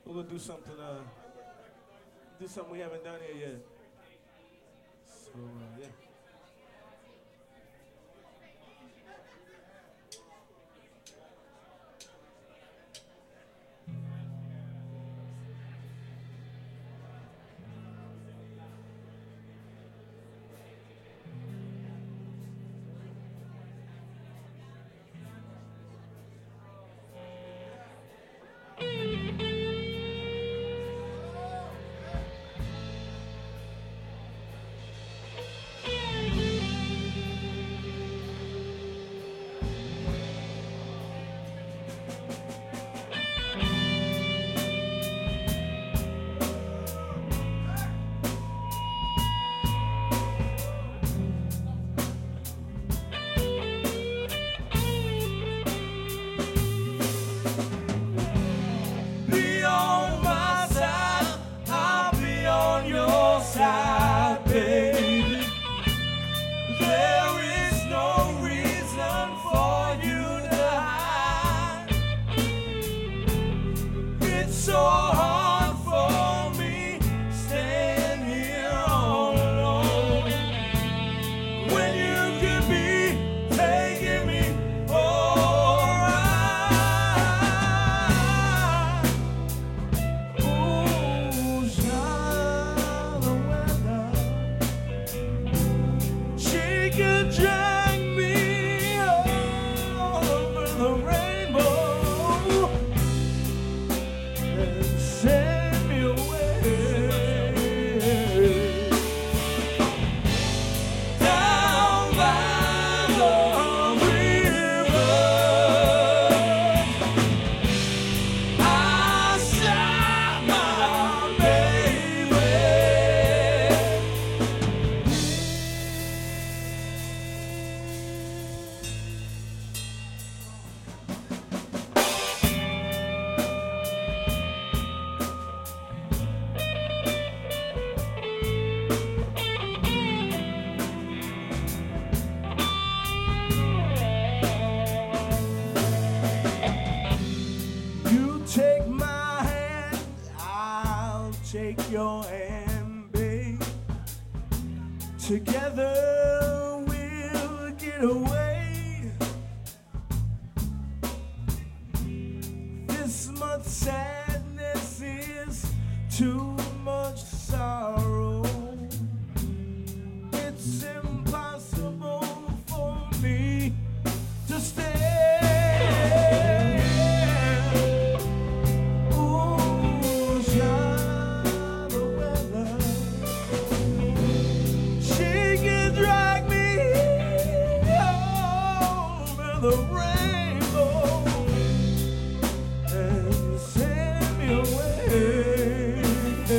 We're gonna do something we haven't done here yet. So yeah. Be on my side, I'll be on your side, baby. There is no reason for you to hide. It's so hard for me staying here all alone when you could be taking me all right. Oh, shine the weather. She could drag me over the rainbow and send me away down by the river. I shot my baby. You take my hand, I'll take your hand, babe. Together we'll get away. This much sadness is too much sorrow. It's impossible for me to stay. Ooh, shine the weather. She can drag me over the rainbow and send me away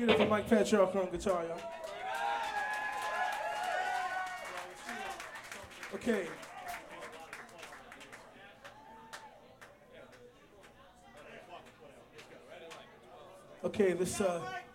Get it for Mike Patriarch on guitar, y'all. Okay. Okay, this